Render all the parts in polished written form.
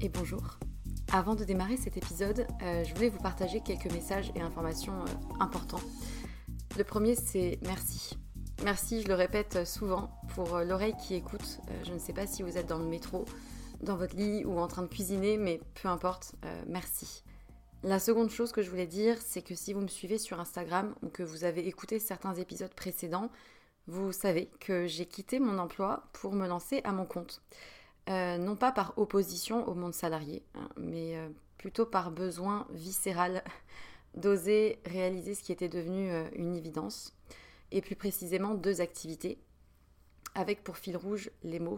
et bonjour. Avant de démarrer cet épisode, je voulais vous partager quelques messages et informations importants. Le premier, c'est merci. Merci, je le répète souvent, pour l'oreille qui écoute. Je ne sais pas si vous êtes dans le métro, dans votre lit ou en train de cuisiner, mais peu importe, merci. La seconde chose que je voulais dire, c'est que si vous me suivez sur Instagram ou que vous avez écouté certains épisodes précédents, vous savez que j'ai quitté mon emploi pour me lancer à mon compte. Non pas par opposition au monde salarié, mais plutôt par besoin viscéral d'oser réaliser ce qui était devenu une évidence, et plus précisément 2 activités, avec pour fil rouge les mots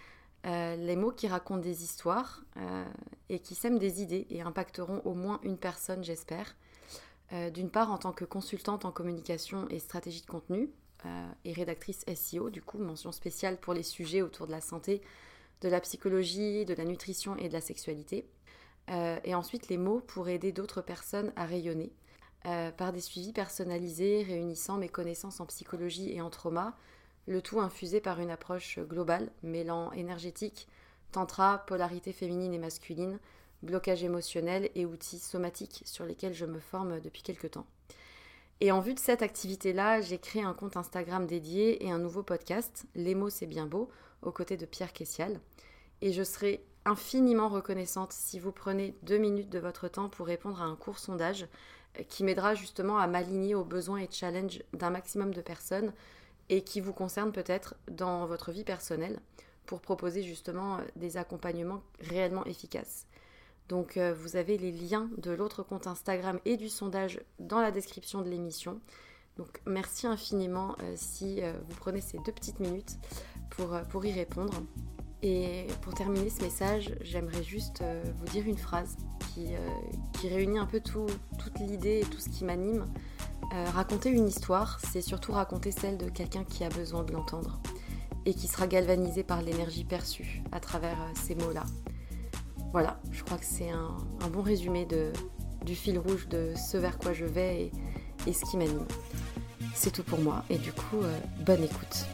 qui racontent des histoires et qui sèment des idées et impacteront au moins une personne, j'espère. D'une part en tant que consultante en communication et stratégie de contenu et rédactrice SEO, du coup mention spéciale pour les sujets autour de la santé, de la psychologie, de la nutrition et de la sexualité. Et ensuite les mots pour aider d'autres personnes à rayonner par des suivis personnalisés réunissant mes connaissances en psychologie et en trauma, le tout infusé par une approche globale mêlant énergétique, tantra, polarité féminine et masculine, blocage émotionnel et outils somatiques sur lesquels je me forme depuis quelques temps. Et en vue de cette activité-là, j'ai créé un compte Instagram dédié et un nouveau podcast, Les mots c'est bien beau, aux côtés de Pierre Kessial. Et je serai infiniment reconnaissante si vous prenez 2 minutes de votre temps pour répondre à un court sondage qui m'aidera justement à m'aligner aux besoins et challenges d'un maximum de personnes et qui vous concerne peut-être dans votre vie personnelle pour proposer justement des accompagnements réellement efficaces. Donc vous avez les liens de l'autre compte Instagram et du sondage dans la description de l'émission. Donc merci infiniment si vous prenez ces 2 petites minutes pour y répondre. Et pour terminer ce message, j'aimerais juste vous dire une phrase qui réunit un peu toute l'idée et tout ce qui m'anime. Raconter une histoire, c'est surtout raconter celle de quelqu'un qui a besoin de l'entendre et qui sera galvanisé par l'énergie perçue à travers ces mots-là. Voilà, je crois que c'est un bon résumé du fil rouge de ce vers quoi je vais et ce qui m'anime. C'est tout pour moi et du coup, bonne écoute.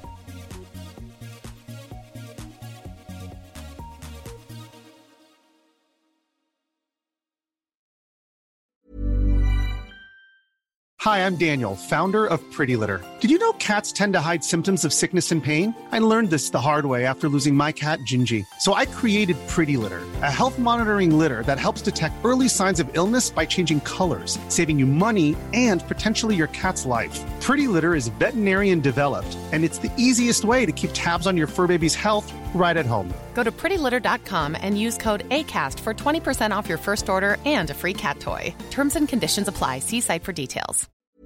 Hi, I'm Daniel, founder of Pretty Litter. Did you know cats tend to hide symptoms of sickness and pain? I learned this the hard way after losing my cat, Gingy. So I created Pretty Litter, a health monitoring litter that helps detect early signs of illness by changing colors, saving you money and potentially your cat's life. Pretty Litter is veterinarian developed, and it's the easiest way to keep tabs on your fur baby's health right at home. Go to prettylitter.com and use code ACAST for 20% off your first order and a free cat toy. Terms and conditions apply. See site for details.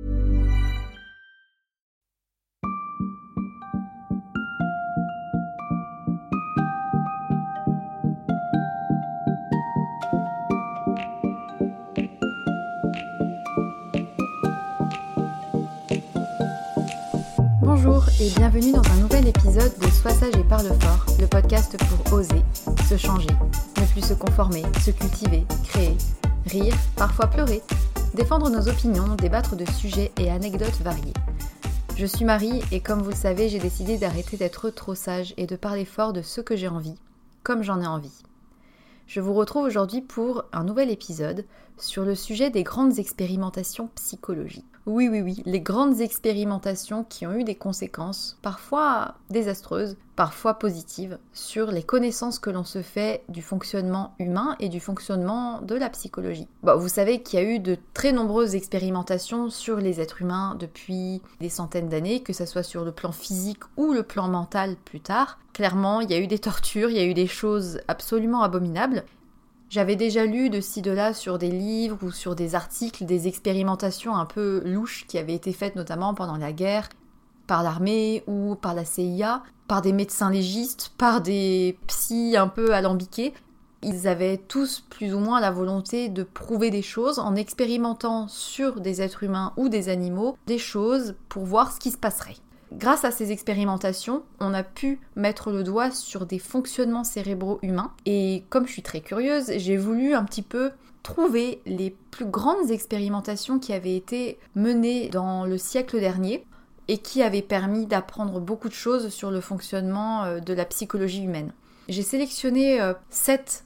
Bonjour et bienvenue dans un nouvel épisode de Sois sage et parle fort, le podcast pour oser, se changer, ne plus se conformer, se cultiver, créer, rire, parfois pleurer, défendre nos opinions, débattre de sujets et anecdotes variés. Je suis Marie et comme vous le savez, j'ai décidé d'arrêter d'être trop sage et de parler fort de ce que j'ai envie, comme j'en ai envie. Je vous retrouve aujourd'hui pour un nouvel épisode sur le sujet des grandes expérimentations psychologiques. Oui, les grandes expérimentations qui ont eu des conséquences, parfois désastreuses, parfois positives, sur les connaissances que l'on se fait du fonctionnement humain et du fonctionnement de la psychologie. Vous savez qu'il y a eu de très nombreuses expérimentations sur les êtres humains depuis des centaines d'années, que ce soit sur le plan physique ou le plan mental plus tard. Clairement, il y a eu des tortures, il y a eu des choses absolument abominables. J'avais déjà lu de ci de là sur des livres ou sur des articles des expérimentations un peu louches qui avaient été faites notamment pendant la guerre, par l'armée ou par la CIA, par des médecins légistes, par des psys un peu alambiqués. Ils avaient tous plus ou moins la volonté de prouver des choses en expérimentant sur des êtres humains ou des animaux des choses pour voir ce qui se passerait. Grâce à ces expérimentations, on a pu mettre le doigt sur des fonctionnements cérébraux humains. Et comme je suis très curieuse, j'ai voulu un petit peu trouver les plus grandes expérimentations qui avaient été menées dans le siècle dernier et qui avaient permis d'apprendre beaucoup de choses sur le fonctionnement de la psychologie humaine. J'ai sélectionné 7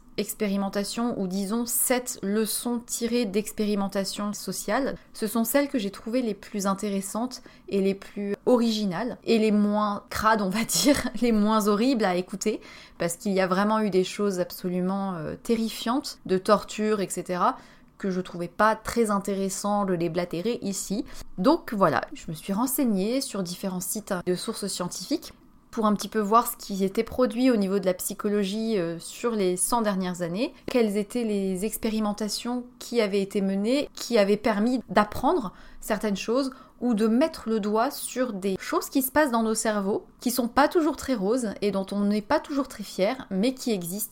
expérimentations, ou disons 7 leçons tirées d'expérimentation sociale, ce sont celles que j'ai trouvées les plus intéressantes et les plus originales et les moins crades, on va dire, les moins horribles à écouter, parce qu'il y a vraiment eu des choses absolument terrifiantes, de torture, etc., que je trouvais pas très intéressant de les blatérer ici. Donc voilà, je me suis renseignée sur différents sites de sources scientifiques pour un petit peu voir ce qui était produit au niveau de la psychologie sur les 100 dernières années, quelles étaient les expérimentations qui avaient été menées, qui avaient permis d'apprendre certaines choses ou de mettre le doigt sur des choses qui se passent dans nos cerveaux, qui sont pas toujours très roses et dont on n'est pas toujours très fier, mais qui existent.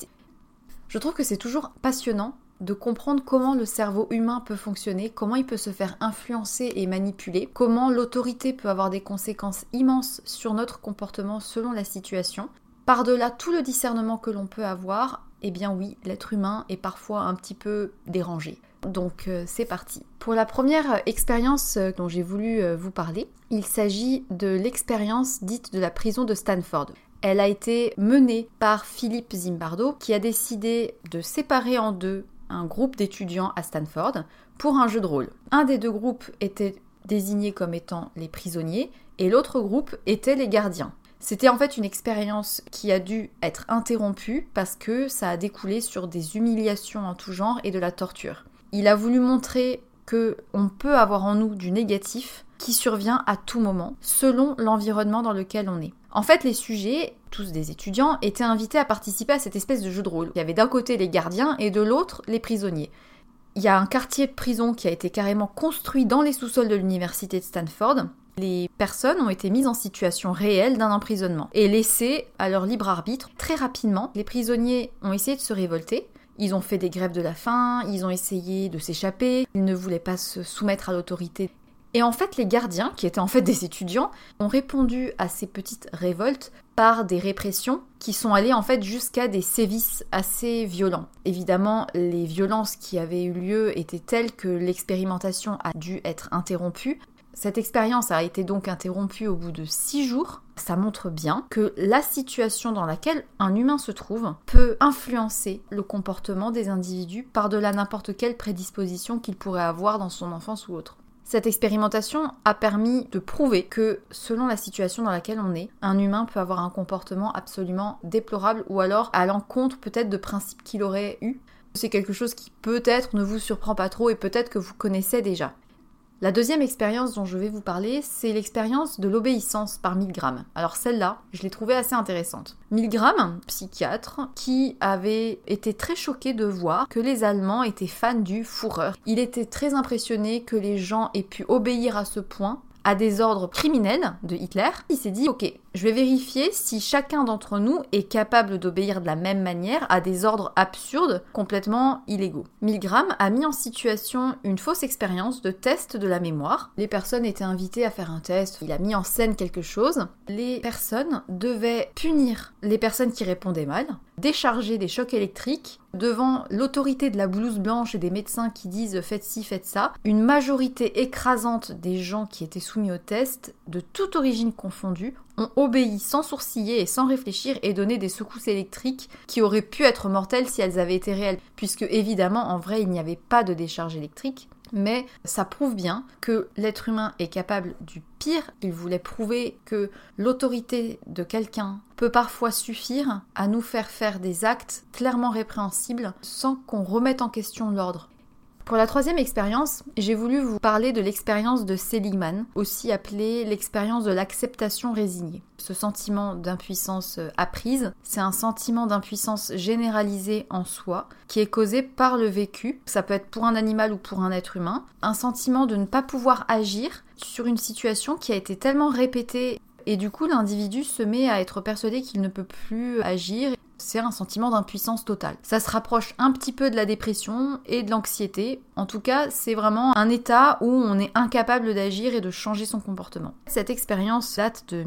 Je trouve que c'est toujours passionnant de comprendre comment le cerveau humain peut fonctionner, comment il peut se faire influencer et manipuler, comment l'autorité peut avoir des conséquences immenses sur notre comportement selon la situation. Par-delà tout le discernement que l'on peut avoir, eh bien oui, l'être humain est parfois un petit peu dérangé. Donc c'est parti. Pour la première expérience dont j'ai voulu vous parler, il s'agit de l'expérience dite de la prison de Stanford. Elle a été menée par Philippe Zimbardo qui a décidé de séparer en deux un groupe d'étudiants à Stanford pour un jeu de rôle. Un des deux groupes était désigné comme étant les prisonniers et l'autre groupe était les gardiens. C'était en fait une expérience qui a dû être interrompue parce que ça a découlé sur des humiliations en tout genre et de la torture. Il a voulu montrer qu'on peut avoir en nous du négatif qui survient à tout moment, selon l'environnement dans lequel on est. En fait, les sujets, tous des étudiants, étaient invités à participer à cette espèce de jeu de rôle. Il y avait d'un côté les gardiens et de l'autre les prisonniers. Il y a un quartier de prison qui a été carrément construit dans les sous-sols de l'université de Stanford. Les personnes ont été mises en situation réelle d'un emprisonnement et laissées à leur libre arbitre. Très rapidement, les prisonniers ont essayé de se révolter. Ils ont fait des grèves de la faim, ils ont essayé de s'échapper, ils ne voulaient pas se soumettre à l'autorité. Et en fait, les gardiens, qui étaient en fait des étudiants, ont répondu à ces petites révoltes par des répressions qui sont allées en fait jusqu'à des sévices assez violents. Évidemment, les violences qui avaient eu lieu étaient telles que l'expérimentation a dû être interrompue. Cette expérience a été donc interrompue au bout de 6 jours. Ça montre bien que la situation dans laquelle un humain se trouve peut influencer le comportement des individus par-delà n'importe quelle prédisposition qu'il pourrait avoir dans son enfance ou autre. Cette expérimentation a permis de prouver que, selon la situation dans laquelle on est, un humain peut avoir un comportement absolument déplorable ou alors à l'encontre peut-être de principes qu'il aurait eu. C'est quelque chose qui peut-être ne vous surprend pas trop et peut-être que vous connaissez déjà. La deuxième expérience dont je vais vous parler, c'est l'expérience de l'obéissance par Milgram. Alors celle-là, je l'ai trouvée assez intéressante. Milgram, psychiatre, qui avait été très choqué de voir que les Allemands étaient fans du Führer. Il était très impressionné que les gens aient pu obéir à ce point à des ordres criminels de Hitler. Il s'est dit, ok, je vais vérifier si chacun d'entre nous est capable d'obéir de la même manière à des ordres absurdes, complètement illégaux. Milgram a mis en situation une fausse expérience de test de la mémoire. Les personnes étaient invitées à faire un test, il a mis en scène quelque chose. Les personnes devaient punir les personnes qui répondaient mal, décharger des chocs électriques devant l'autorité de la blouse blanche et des médecins qui disent « faites ci, faites ça ». Une majorité écrasante des gens qui étaient soumis au test, de toute origine confondue, ont obéi sans sourciller et sans réfléchir et donné des secousses électriques qui auraient pu être mortelles si elles avaient été réelles, puisque évidemment en vrai il n'y avait pas de décharge électrique. Mais ça prouve bien que l'être humain est capable du pire. Il voulait prouver que l'autorité de quelqu'un peut parfois suffire à nous faire faire des actes clairement répréhensibles sans qu'on remette en question l'ordre. Pour la troisième expérience, j'ai voulu vous parler de l'expérience de Seligman, aussi appelée l'expérience de l'acceptation résignée. Ce sentiment d'impuissance apprise, c'est un sentiment d'impuissance généralisée en soi, qui est causé par le vécu, ça peut être pour un animal ou pour un être humain, un sentiment de ne pas pouvoir agir sur une situation qui a été tellement répétée, et du coup l'individu se met à être persuadé qu'il ne peut plus agir. C'est un sentiment d'impuissance totale. Ça se rapproche un petit peu de la dépression et de l'anxiété. En tout cas, c'est vraiment un état où on est incapable d'agir et de changer son comportement. Cette expérience date de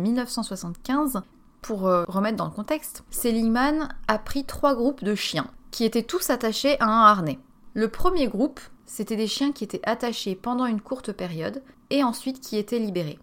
1975. Pour remettre dans le contexte, Seligman a pris 3 groupes de chiens qui étaient tous attachés à un harnais. Le premier groupe, c'était des chiens qui étaient attachés pendant une courte période et ensuite qui étaient libérés.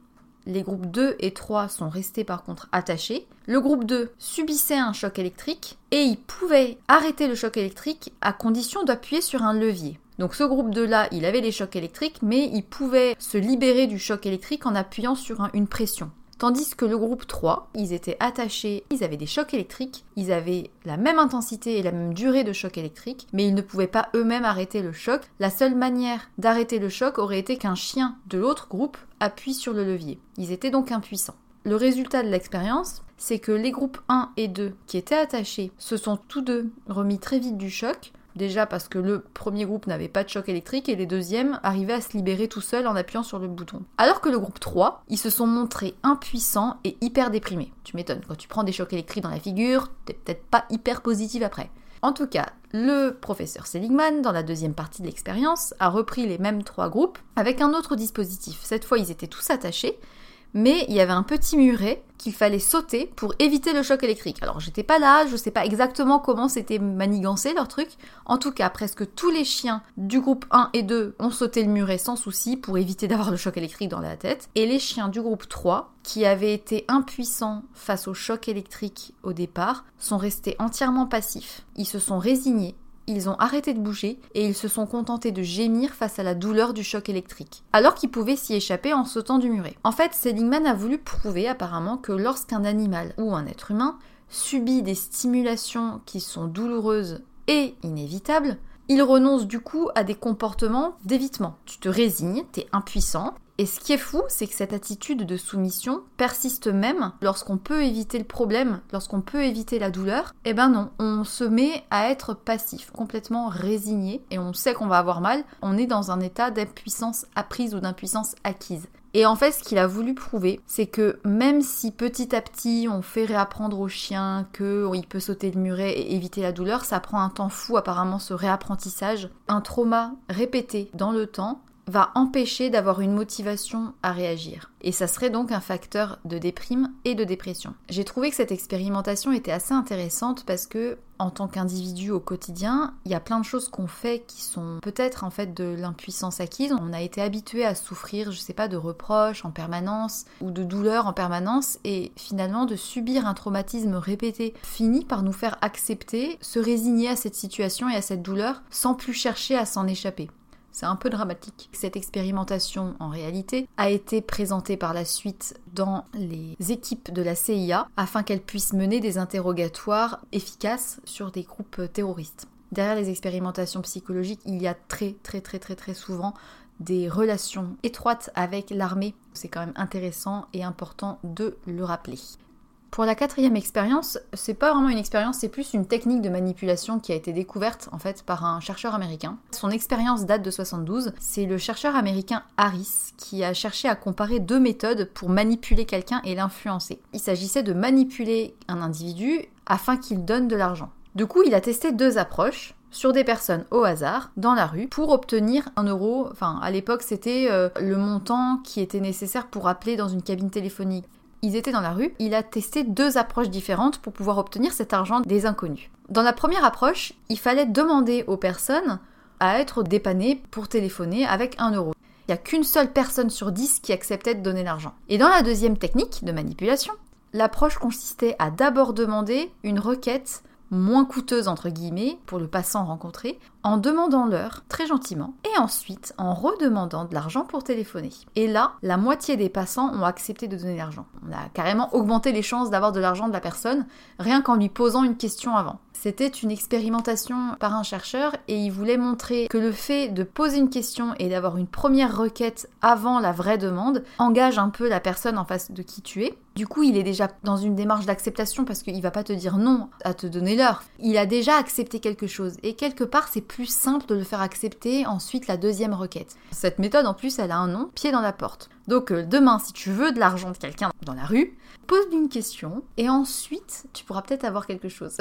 Les groupes 2 et 3 sont restés par contre attachés. Le groupe 2 subissait un choc électrique et il pouvait arrêter le choc électrique à condition d'appuyer sur un levier. Donc ce groupe 2-là, il avait les chocs électriques, mais il pouvait se libérer du choc électrique en appuyant sur une pression. Tandis que le groupe 3, ils étaient attachés, ils avaient des chocs électriques, ils avaient la même intensité et la même durée de choc électrique, mais ils ne pouvaient pas eux-mêmes arrêter le choc. La seule manière d'arrêter le choc aurait été qu'un chien de l'autre groupe appuie sur le levier. Ils étaient donc impuissants. Le résultat de l'expérience, c'est que les groupes 1 et 2 qui étaient attachés se sont tous deux remis très vite du choc. Déjà parce que le premier groupe n'avait pas de choc électrique et les deuxièmes arrivaient à se libérer tout seuls en appuyant sur le bouton. Alors que le groupe 3, ils se sont montrés impuissants et hyper déprimés. Tu m'étonnes, quand tu prends des chocs électriques dans la figure, t'es peut-être pas hyper positif après. En tout cas, le professeur Seligman, dans la deuxième partie de l'expérience, a repris les mêmes 3 groupes avec un autre dispositif. Cette fois, ils étaient tous attachés, mais il y avait un petit muret qu'il fallait sauter pour éviter le choc électrique. Alors j'étais pas là, je sais pas exactement comment c'était manigancé leur truc. En tout cas, presque tous les chiens du groupe 1 et 2 ont sauté le muret sans souci pour éviter d'avoir le choc électrique dans la tête. Et les chiens du groupe 3, qui avaient été impuissants face au choc électrique au départ, sont restés entièrement passifs. Ils se sont résignés. Ils ont arrêté de bouger et ils se sont contentés de gémir face à la douleur du choc électrique, alors qu'ils pouvaient s'y échapper en sautant du muret. En fait, Seligman a voulu prouver apparemment que lorsqu'un animal ou un être humain subit des stimulations qui sont douloureuses et inévitables, il renonce du coup à des comportements d'évitement. Tu te résignes, t'es impuissant. Et ce qui est fou, c'est que cette attitude de soumission persiste même lorsqu'on peut éviter le problème, lorsqu'on peut éviter la douleur. Eh ben non, on se met à être passif, complètement résigné, et on sait qu'on va avoir mal. On est dans un état d'impuissance apprise ou d'impuissance acquise. Et en fait, ce qu'il a voulu prouver, c'est que même si petit à petit on fait réapprendre au chien qu'il peut sauter le muret et éviter la douleur, ça prend un temps fou apparemment ce réapprentissage. Un trauma répété dans le temps va empêcher d'avoir une motivation à réagir. Et ça serait donc un facteur de déprime et de dépression. J'ai trouvé que cette expérimentation était assez intéressante parce que, en tant qu'individu au quotidien, il y a plein de choses qu'on fait qui sont peut-être en fait de l'impuissance acquise. On a été habitué à souffrir, je sais pas, de reproches en permanence ou de douleurs en permanence, et finalement de subir un traumatisme répété finit par nous faire accepter, se résigner à cette situation et à cette douleur sans plus chercher à s'en échapper. C'est un peu dramatique. Cette expérimentation, en réalité, a été présentée par la suite dans les équipes de la CIA afin qu'elles puissent mener des interrogatoires efficaces sur des groupes terroristes. Derrière les expérimentations psychologiques, il y a très souvent des relations étroites avec l'armée. C'est quand même intéressant et important de le rappeler. Pour la 4e expérience, c'est pas vraiment une expérience, c'est plus une technique de manipulation qui a été découverte en fait par un chercheur américain. Son expérience date de 72. C'est le chercheur américain Harris qui a cherché à comparer 2 méthodes pour manipuler quelqu'un et l'influencer. Il s'agissait de manipuler un individu afin qu'il donne de l'argent. Du coup, il a testé 2 approches sur des personnes au hasard, dans la rue, pour obtenir 1 euro. Enfin, à l'époque, c'était le montant qui était nécessaire pour appeler dans une cabine téléphonique. Ils étaient dans la rue, il a testé 2 approches différentes pour pouvoir obtenir cet argent des inconnus. Dans la première approche, il fallait demander aux personnes à être dépannées pour téléphoner avec 1 euro. Il n'y a qu'une seule personne sur 10 qui acceptait de donner l'argent. Et dans la deuxième technique de manipulation, l'approche consistait à d'abord demander une requête moins coûteuse entre guillemets pour le passant rencontré, en demandant l'heure très gentiment et ensuite en redemandant de l'argent pour téléphoner. Et là, la moitié des passants ont accepté de donner l'argent. On a carrément augmenté les chances d'avoir de l'argent de la personne rien qu'en lui posant une question avant. C'était une expérimentation par un chercheur et il voulait montrer que le fait de poser une question et d'avoir une première requête avant la vraie demande engage un peu la personne en face de qui tu es. Du coup, il est déjà dans une démarche d'acceptation parce qu'il va pas te dire non à te donner l'heure. Il a déjà accepté quelque chose et quelque part c'est plus simple de le faire accepter ensuite la deuxième requête. Cette méthode en plus elle a un nom, pied dans la porte. Donc demain si tu veux de l'argent de quelqu'un dans la rue, pose-lui une question et ensuite tu pourras peut-être avoir quelque chose.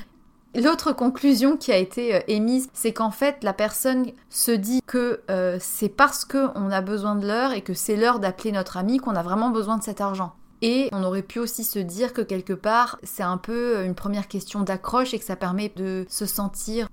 L'autre conclusion qui a été émise, c'est qu'en fait la personne se dit que c'est parce qu'on a besoin de l'heure et que c'est l'heure d'appeler notre ami qu'on a vraiment besoin de cet argent. Et on aurait pu aussi se dire que quelque part, c'est un peu une première question d'accroche et que ça permet de se sentir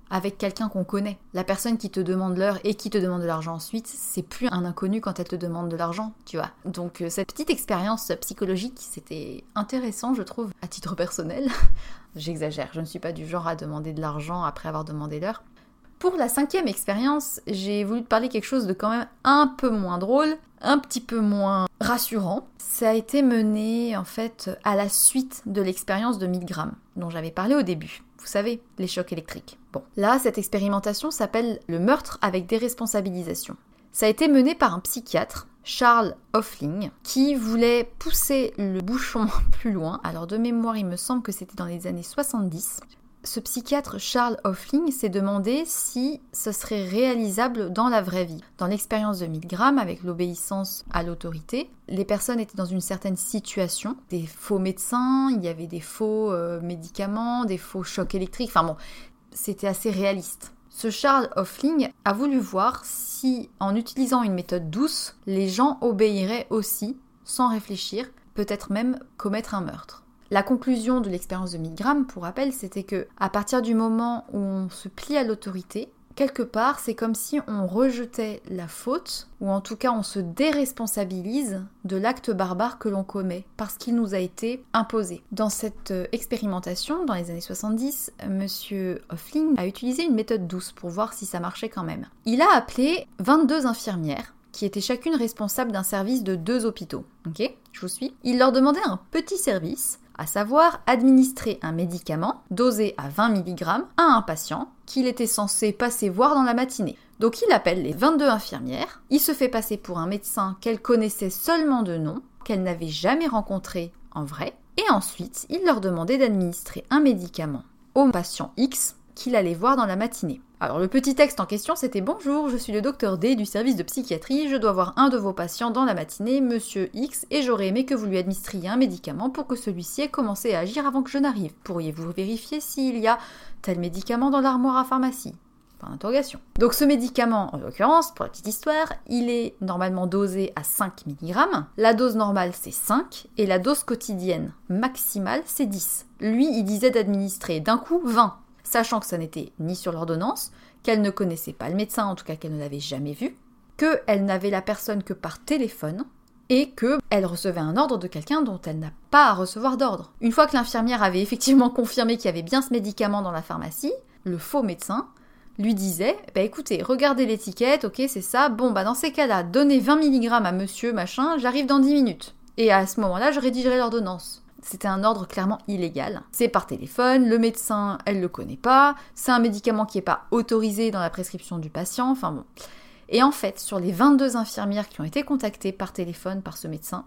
avec quelqu'un qu'on connaît. La personne qui te demande l'heure et qui te demande de l'argent ensuite, c'est plus un inconnu quand elle te demande de l'argent, tu vois. Donc cette petite expérience psychologique, c'était intéressant, je trouve, à titre personnel. J'exagère, je ne suis pas du genre à demander de l'argent après avoir demandé l'heure. Pour la 5e expérience, j'ai voulu te parler quelque chose de quand même un peu moins drôle, un petit peu moins rassurant. Ça a été mené en fait à la suite de l'expérience de 1000 grammes dont j'avais parlé au début. Vous savez, les chocs électriques. Bon, là, cette expérimentation s'appelle le meurtre avec déresponsabilisation. Ça a été mené par un psychiatre, Charles Hoefling, qui voulait pousser le bouchon plus loin. Alors de mémoire, il me semble que c'était dans les années 70. Ce psychiatre Charles Hoefling s'est demandé si ce serait réalisable dans la vraie vie. Dans l'expérience de 1000 grammes, avec l'obéissance à l'autorité, les personnes étaient dans une certaine situation. Des faux médecins, il y avait des faux médicaments, des faux chocs électriques. Enfin bon, c'était assez réaliste. Ce Charles Hoefling a voulu voir si, en utilisant une méthode douce, les gens obéiraient aussi, sans réfléchir, peut-être même commettre un meurtre. La conclusion de l'expérience de 1000 grammes, pour rappel, c'était que à partir du moment où on se plie à l'autorité, quelque part, c'est comme si on rejetait la faute, ou en tout cas on se déresponsabilise de l'acte barbare que l'on commet, parce qu'il nous a été imposé. Dans cette expérimentation, dans les années 70, Monsieur Hoefling a utilisé une méthode douce pour voir si ça marchait quand même. Il a appelé 22 infirmières, qui étaient chacune responsables d'un service de 2 hôpitaux. Ok, je vous suis. Il leur demandait un petit service, à savoir administrer un médicament dosé à 20 mg à un patient qu'il était censé passer voir dans la matinée. Donc il appelle les 22 infirmières, il se fait passer pour un médecin qu'elle connaissait seulement de nom, qu'elle n'avait jamais rencontré en vrai, et ensuite il leur demandait d'administrer un médicament au patient X qu'il allait voir dans la matinée. Alors le petit texte en question c'était « Bonjour, je suis le docteur D du service de psychiatrie, je dois voir un de vos patients dans la matinée, monsieur X, et j'aurais aimé que vous lui administriez un médicament pour que celui-ci ait commencé à agir avant que je n'arrive. Pourriez-vous vérifier s'il y a tel médicament dans l'armoire à pharmacie ?» Point d'interrogation. Donc ce médicament, en l'occurrence, pour la petite histoire, il est normalement dosé à 5 mg, la dose normale c'est 5, et la dose quotidienne maximale c'est 10. Lui, il disait d'administrer d'un coup 20. Sachant que ça n'était ni sur l'ordonnance, qu'elle ne connaissait pas le médecin, en tout cas qu'elle ne l'avait jamais vu, qu'elle n'avait la personne que par téléphone, et qu'elle recevait un ordre de quelqu'un dont elle n'a pas à recevoir d'ordre. Une fois que l'infirmière avait effectivement confirmé qu'il y avait bien ce médicament dans la pharmacie, le faux médecin lui disait « écoutez, regardez l'étiquette, ok c'est ça, bon dans ces cas-là, donnez 20 mg à monsieur machin, j'arrive dans 10 minutes. Et à ce moment-là, je rédigerai l'ordonnance. » C'était un ordre clairement illégal. C'est par téléphone, le médecin, elle le connaît pas, c'est un médicament qui n'est pas autorisé dans la prescription du patient, enfin bon. Et en fait, sur les 22 infirmières qui ont été contactées par téléphone par ce médecin,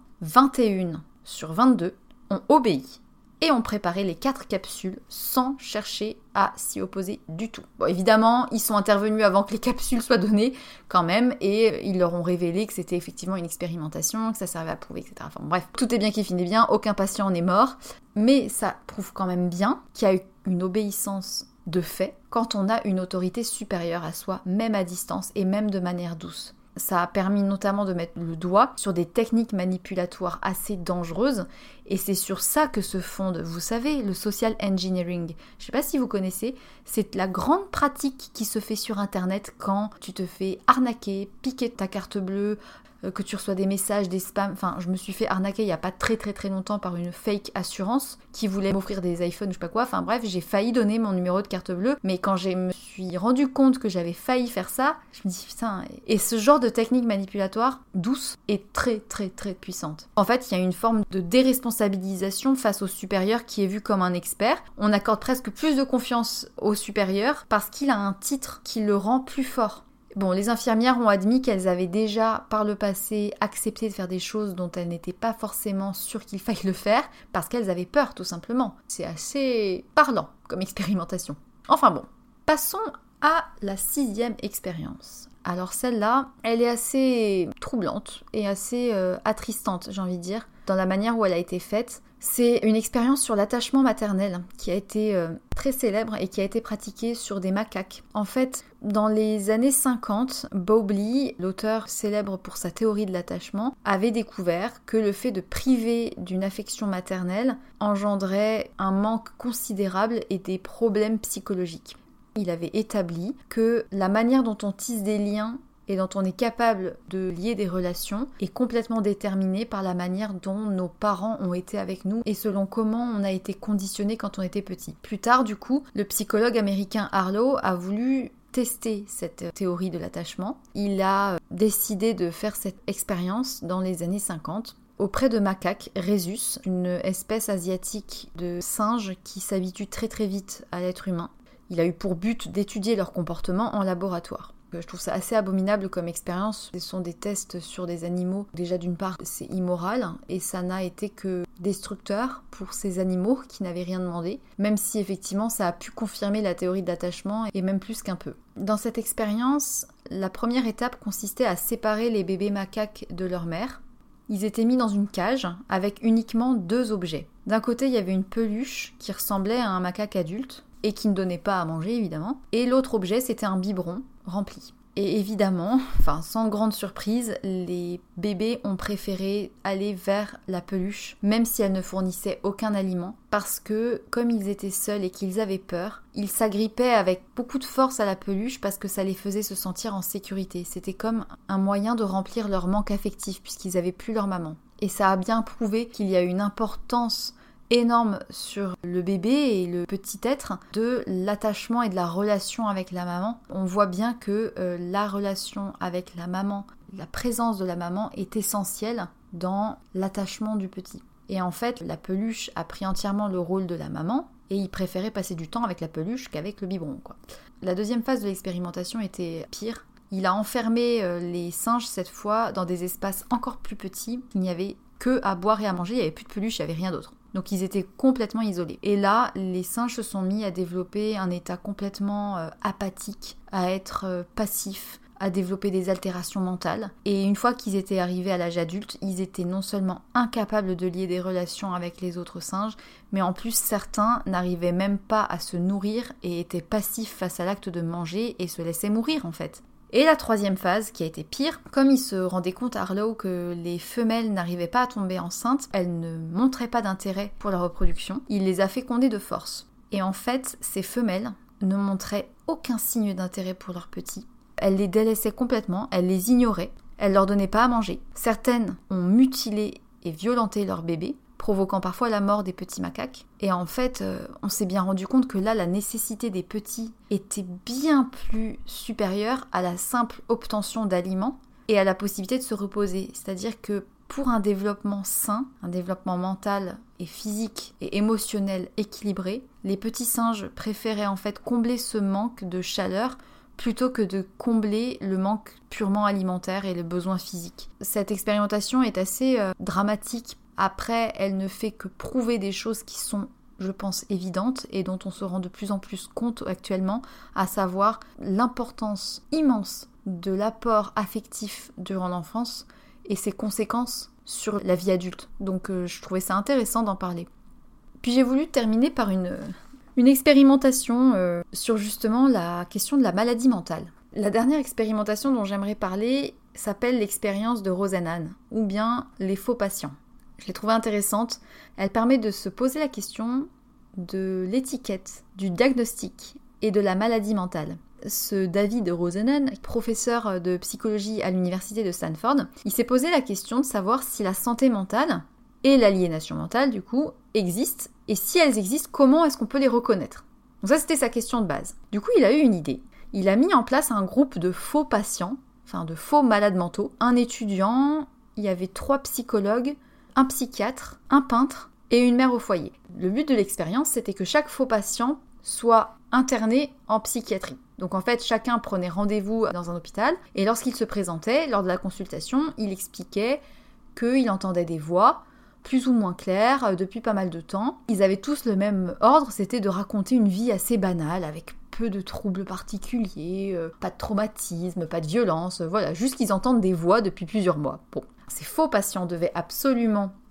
21 sur 22 ont obéi et ont préparé les 4 capsules sans chercher à s'y opposer du tout. Bon, évidemment, ils sont intervenus avant que les capsules soient données quand même, et ils leur ont révélé que c'était effectivement une expérimentation, que ça servait à prouver, etc. Enfin bref, tout est bien qui finit bien, aucun patient n'est mort, mais ça prouve quand même bien qu'il y a eu une obéissance de fait quand on a une autorité supérieure à soi, même à distance et même de manière douce. Ça a permis notamment de mettre le doigt sur des techniques manipulatoires assez dangereuses, et c'est sur ça que se fonde, vous savez, le social engineering. Je sais pas si vous connaissez, c'est la grande pratique qui se fait sur internet quand tu te fais arnaquer, piquer ta carte bleue, que tu reçois des messages, des spams. Enfin, je me suis fait arnaquer il y a pas très longtemps par une fake assurance qui voulait m'offrir des iPhones, je sais pas quoi. Enfin bref, j'ai failli donner mon numéro de carte bleue, mais quand je me suis rendu compte que j'avais failli faire ça, je me dis putain. Et ce genre de technique manipulatoire douce est très puissante. En fait, il y a une forme de déresponsabilisation face au supérieur qui est vu comme un expert. On accorde presque plus de confiance au supérieur parce qu'il a un titre qui le rend plus fort. Bon, les infirmières ont admis qu'elles avaient déjà, par le passé, accepté de faire des choses dont elles n'étaient pas forcément sûres qu'il faille le faire, parce qu'elles avaient peur, tout simplement. C'est assez parlant comme expérimentation. Enfin bon, passons à la 6e expérience. Alors celle-là, elle est assez troublante et assez attristante, j'ai envie de dire, dans la manière où elle a été faite. C'est une expérience sur l'attachement maternel qui a été très célèbre et qui a été pratiquée sur des macaques. En fait, dans les années 50, Bowlby, l'auteur célèbre pour sa théorie de l'attachement, avait découvert que le fait de priver d'une affection maternelle engendrait un manque considérable et des problèmes psychologiques. il avait établi que la manière dont on tisse des liens et dont on est capable de lier des relations est complètement déterminée par la manière dont nos parents ont été avec nous et selon comment on a été conditionné quand on était petit. Plus tard, du coup, le psychologue américain Harlow a voulu tester cette théorie de l'attachement. Il a décidé de faire cette expérience dans les années 50 auprès de macaques rhésus, une espèce asiatique de singes qui s'habitue très très vite à l'être humain. Il a eu pour but d'étudier leur comportement en laboratoire. Je trouve ça assez abominable comme expérience. Ce sont des tests sur des animaux. Déjà d'une part, c'est immoral et ça n'a été que destructeur pour ces animaux qui n'avaient rien demandé, même si effectivement ça a pu confirmer la théorie d'attachement et même plus qu'un peu. Dans cette expérience, la première étape consistait à séparer les bébés macaques de leur mère. Ils étaient mis dans une cage avec uniquement 2 objets. D'un côté, il y avait une peluche qui ressemblait à un macaque adulte et qui ne donnait pas à manger évidemment. Et l'autre objet, c'était un biberon rempli. Et évidemment, sans grande surprise, les bébés ont préféré aller vers la peluche, même si elle ne fournissait aucun aliment, parce que, comme ils étaient seuls et qu'ils avaient peur, ils s'agrippaient avec beaucoup de force à la peluche parce que ça les faisait se sentir en sécurité. C'était comme un moyen de remplir leur manque affectif, puisqu'ils n'avaient plus leur maman. Et ça a bien prouvé qu'il y a une importance énorme sur le bébé et le petit être de l'attachement et de la relation avec la maman. On voit bien que la relation avec la maman, la présence de la maman est essentielle dans l'attachement du petit. Et en fait, la peluche a pris entièrement le rôle de la maman et il préférait passer du temps avec la peluche qu'avec le biberon, quoi. La deuxième phase de l'expérimentation était pire. Il a enfermé les singes cette fois dans des espaces encore plus petits. Il n'y avait que à boire et à manger, il n'y avait plus de peluche, il n'y avait rien d'autre. Donc ils étaient complètement isolés. Et là, les singes se sont mis à développer un état complètement apathique, à être passifs, à développer des altérations mentales. Et une fois qu'ils étaient arrivés à l'âge adulte, ils étaient non seulement incapables de lier des relations avec les autres singes, mais en plus certains n'arrivaient même pas à se nourrir et étaient passifs face à l'acte de manger et se laissaient mourir en fait. Et la troisième phase, qui a été pire, comme il se rendait compte Harlow que les femelles n'arrivaient pas à tomber enceintes, elles ne montraient pas d'intérêt pour la reproduction, il les a fécondées de force. Et en fait, ces femelles ne montraient aucun signe d'intérêt pour leurs petits. Elles les délaissaient complètement, elles les ignoraient, elles leur donnaient pas à manger. Certaines ont mutilé et violenté leurs bébés, provoquant parfois la mort des petits macaques. Et en fait, on s'est bien rendu compte que là, la nécessité des petits était bien plus supérieure à la simple obtention d'aliments et à la possibilité de se reposer. C'est-à-dire que pour un développement sain, un développement mental et physique et émotionnel équilibré, les petits singes préféraient en fait combler ce manque de chaleur plutôt que de combler le manque purement alimentaire et le besoin physique. Cette expérimentation est assez dramatique. Après, elle ne fait que prouver des choses qui sont, je pense, évidentes et dont on se rend de plus en plus compte actuellement, à savoir l'importance immense de l'apport affectif durant l'enfance et ses conséquences sur la vie adulte. Donc je trouvais ça intéressant d'en parler. Puis j'ai voulu terminer par une expérimentation sur justement la question de la maladie mentale. La dernière expérimentation dont j'aimerais parler s'appelle l'expérience de Rosenan, ou bien les faux patients. Je l'ai trouvée intéressante. Elle permet de se poser la question de l'étiquette, du diagnostic et de la maladie mentale. Ce David Rosenan, professeur de psychologie à l'université de Stanford, il s'est posé la question de savoir si la santé mentale et l'aliénation mentale, du coup, existent. Et si elles existent, comment est-ce qu'on peut les reconnaître? Donc ça, c'était sa question de base. Du coup, il a eu une idée. Il a mis en place un groupe de faux patients, de faux malades mentaux. Un étudiant, il y avait 3 psychologues, un psychiatre, un peintre et une mère au foyer. Le but de l'expérience, c'était que chaque faux patient soit interné en psychiatrie. Donc en fait, chacun prenait rendez-vous dans un hôpital et lorsqu'il se présentait, lors de la consultation, il expliquait qu'il entendait des voix plus ou moins claires depuis pas mal de temps. Ils avaient tous le même ordre, c'était de raconter une vie assez banale avec peu de troubles particuliers, pas de traumatisme, pas de violence, voilà, juste qu'ils entendent des voix depuis plusieurs mois. Bon. Ces faux patients devaient absolument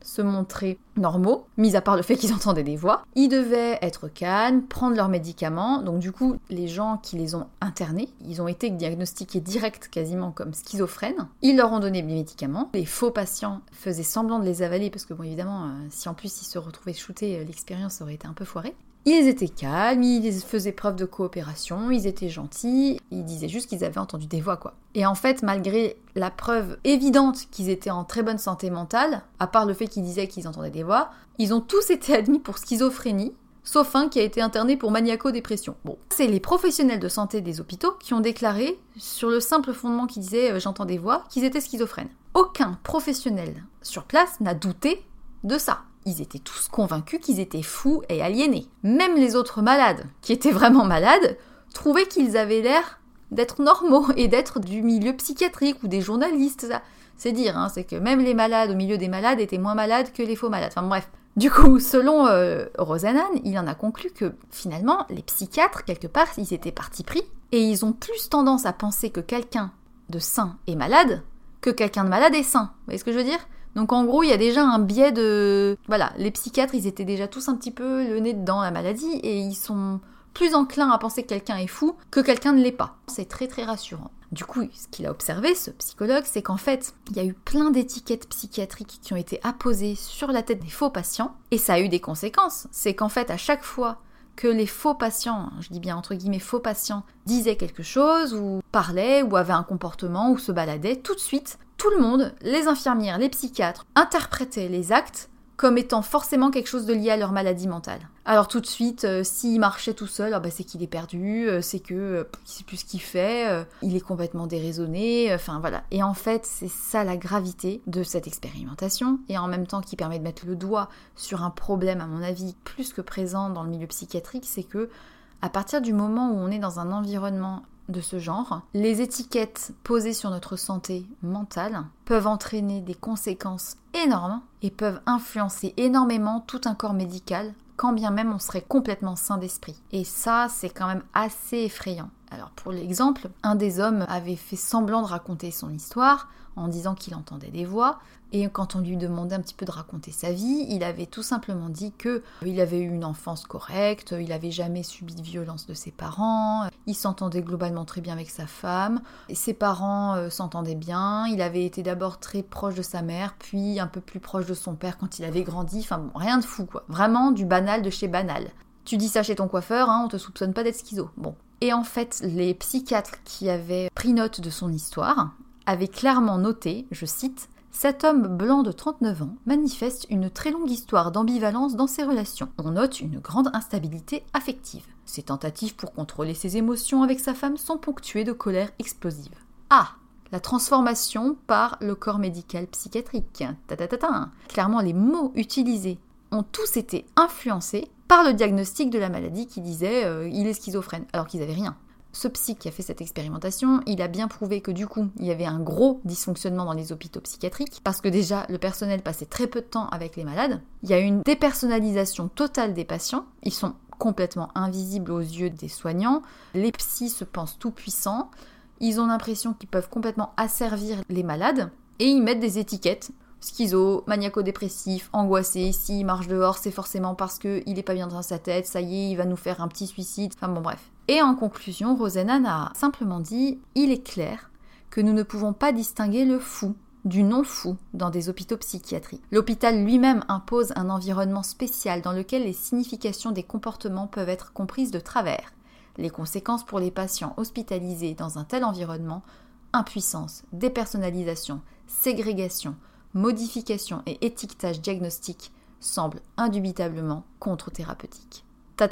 se montrer normaux, mis à part le fait qu'ils entendaient des voix. Ils devaient être calmes, prendre leurs médicaments. Donc du coup, les gens qui les ont internés, ils ont été diagnostiqués direct quasiment comme schizophrènes. Ils leur ont donné des médicaments. Les faux patients faisaient semblant de les avaler parce que bon évidemment, si en plus ils se retrouvaient shootés, l'expérience aurait été un peu foirée. Ils étaient calmes, ils faisaient preuve de coopération, ils étaient gentils, ils disaient juste qu'ils avaient entendu des voix, quoi. Et en fait, malgré la preuve évidente qu'ils étaient en très bonne santé mentale, à part le fait qu'ils disaient qu'ils entendaient des voix, ils ont tous été admis pour schizophrénie, sauf un qui a été interné pour maniaco-dépression. Bon, c'est les professionnels de santé des hôpitaux qui ont déclaré, sur le simple fondement qu'ils disaient « j'entends des voix », qu'ils étaient schizophrènes. Aucun professionnel sur place n'a douté de ça. Ils étaient tous convaincus qu'ils étaient fous et aliénés. Même les autres malades, qui étaient vraiment malades, trouvaient qu'ils avaient l'air d'être normaux et d'être du milieu psychiatrique ou des journalistes. Ça. C'est dire, hein, c'est que même les malades au milieu des malades étaient moins malades que les faux malades. Enfin bref. Du coup, selon Roseanne, il en a conclu que finalement, les psychiatres, quelque part, ils étaient partis pris et ils ont plus tendance à penser que quelqu'un de sain est malade que quelqu'un de malade est sain. Vous voyez ce que je veux dire ? Donc en gros, il y a déjà un biais de... Voilà, les psychiatres, ils étaient déjà tous un petit peu le nez dedans la maladie et ils sont plus enclins à penser que quelqu'un est fou que quelqu'un ne l'est pas. C'est très très rassurant. Du coup, ce qu'il a observé, ce psychologue, c'est qu'en fait, il y a eu plein d'étiquettes psychiatriques qui ont été apposées sur la tête des faux patients et ça a eu des conséquences. C'est qu'en fait, à chaque fois que les faux patients, je dis bien entre guillemets faux patients, disaient quelque chose ou parlaient ou avaient un comportement ou se baladaient, tout de suite, tout le monde, les infirmières, les psychiatres, interprétaient les actes comme étant forcément quelque chose de lié à leur maladie mentale. Alors tout de suite, s'il marchait tout seul, c'est qu'il est perdu, c'est que il sait plus ce qu'il fait, il est complètement déraisonné, enfin voilà. Et en fait, c'est ça la gravité de cette expérimentation, et en même temps qui permet de mettre le doigt sur un problème, à mon avis, plus que présent dans le milieu psychiatrique, c'est que à partir du moment où on est dans un environnement de ce genre, les étiquettes posées sur notre santé mentale peuvent entraîner des conséquences énormes et peuvent influencer énormément tout un corps médical, quand bien même on serait complètement sain d'esprit. Et ça, c'est quand même assez effrayant. Alors pour l'exemple, un des hommes avait fait semblant de raconter son histoire en disant qu'il entendait des voix, et quand on lui demandait un petit peu de raconter sa vie, il avait tout simplement dit qu'il avait eu une enfance correcte, il n'avait jamais subi de violence de ses parents, il s'entendait globalement très bien avec sa femme, ses parents s'entendaient bien, il avait été d'abord très proche de sa mère, puis un peu plus proche de son père quand il avait grandi, enfin bon, rien de fou quoi, vraiment du banal de chez banal. Tu dis ça chez ton coiffeur, on te soupçonne pas d'être schizo, bon. Et en fait, les psychiatres qui avaient pris note de son histoire avaient clairement noté, je cite, « Cet homme blanc de 39 ans manifeste une très longue histoire d'ambivalence dans ses relations. On note une grande instabilité affective. Ses tentatives pour contrôler ses émotions avec sa femme sont ponctuées de colère explosive. » Ah, la transformation par le corps médical psychiatrique. Clairement, les mots utilisés ont tous été influencés par le diagnostic de la maladie qui disait il est schizophrène, alors qu'ils n'avaient rien. Ce psy qui a fait cette expérimentation, il a bien prouvé que du coup, il y avait un gros dysfonctionnement dans les hôpitaux psychiatriques, parce que déjà, le personnel passait très peu de temps avec les malades. Il y a une dépersonnalisation totale des patients. Ils sont complètement invisibles aux yeux des soignants. Les psys se pensent tout puissants. Ils ont l'impression qu'ils peuvent complètement asservir les malades. Et ils mettent des étiquettes. Schizo, maniaco-dépressif, angoissé, s'il marche dehors, c'est forcément parce qu'il est pas bien dans sa tête, ça y est, il va nous faire un petit suicide, enfin bon bref. Et en conclusion, Roseanne a simplement dit « Il est clair que nous ne pouvons pas distinguer le fou du non-fou dans des hôpitaux psychiatriques. L'hôpital lui-même impose un environnement spécial dans lequel les significations des comportements peuvent être comprises de travers. Les conséquences pour les patients hospitalisés dans un tel environnement, impuissance, dépersonnalisation, ségrégation, modification et étiquetage diagnostique semblent indubitablement contre-thérapeutiques. »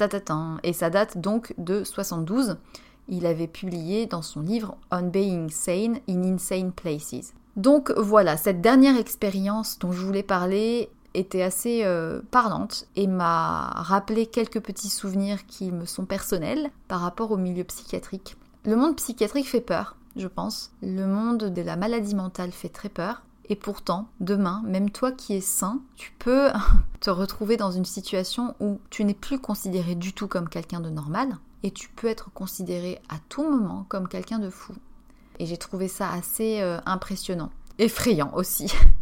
Et ça date donc de 72. Il avait publié dans son livre On Being Sane in Insane Places. Donc voilà, cette dernière expérience dont je voulais parler était assez parlante et m'a rappelé quelques petits souvenirs qui me sont personnels par rapport au milieu psychiatrique. Le monde psychiatrique fait peur, je pense. Le monde de la maladie mentale fait très peur. Et pourtant, demain, même toi qui es sain, tu peux te retrouver dans une situation où tu n'es plus considéré du tout comme quelqu'un de normal et tu peux être considéré à tout moment comme quelqu'un de fou. Et j'ai trouvé ça assez impressionnant. Effrayant aussi.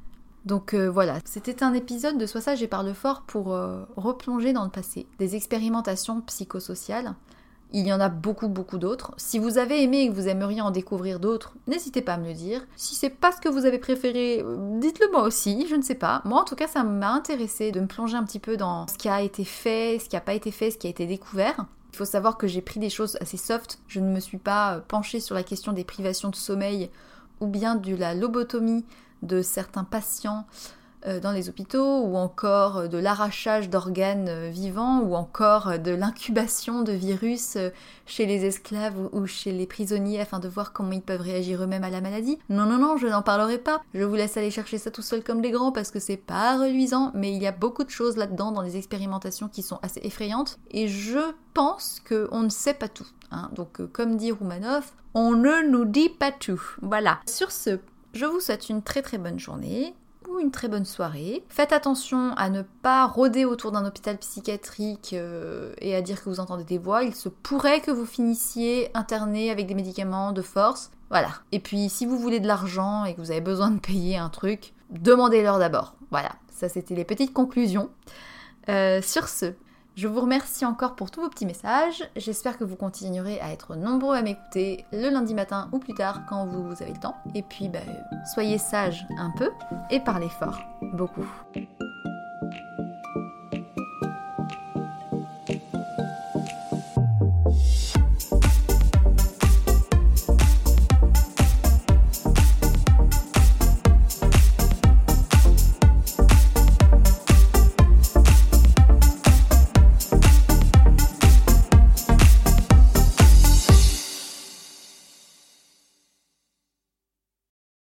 Donc voilà, c'était un épisode de Sois sage et parle fort pour replonger dans le passé, des expérimentations psychosociales. Il y en a beaucoup d'autres. Si vous avez aimé et que vous aimeriez en découvrir d'autres, n'hésitez pas à me le dire. Si c'est pas ce que vous avez préféré, dites-le moi aussi, je ne sais pas. Moi en tout cas ça m'a intéressé de me plonger un petit peu dans ce qui a été fait, ce qui n'a pas été fait, ce qui a été découvert. Il faut savoir que j'ai pris des choses assez soft, je ne me suis pas penchée sur la question des privations de sommeil ou bien de la lobotomie de certains patients dans les hôpitaux, ou encore de l'arrachage d'organes vivants, ou encore de l'incubation de virus chez les esclaves ou chez les prisonniers afin de voir comment ils peuvent réagir eux-mêmes à la maladie. Non, je n'en parlerai pas. Je vous laisse aller chercher ça tout seul comme les grands parce que c'est pas reluisant, mais il y a beaucoup de choses là-dedans dans les expérimentations qui sont assez effrayantes, et je pense qu'on ne sait pas tout. Hein. Donc comme dit Roumanoff, on ne nous dit pas tout. Voilà. Sur ce, je vous souhaite une très très bonne journée, ou une très bonne soirée. Faites attention à ne pas rôder autour d'un hôpital psychiatrique et à dire que vous entendez des voix. Il se pourrait que vous finissiez interné avec des médicaments de force. Voilà. Et puis si vous voulez de l'argent et que vous avez besoin de payer un truc, demandez-leur d'abord. Voilà. Ça c'était les petites conclusions. Sur ce, je vous remercie encore pour tous vos petits messages. J'espère que vous continuerez à être nombreux à m'écouter le lundi matin ou plus tard quand vous avez le temps. Et puis, soyez sages un peu et parlez fort, beaucoup.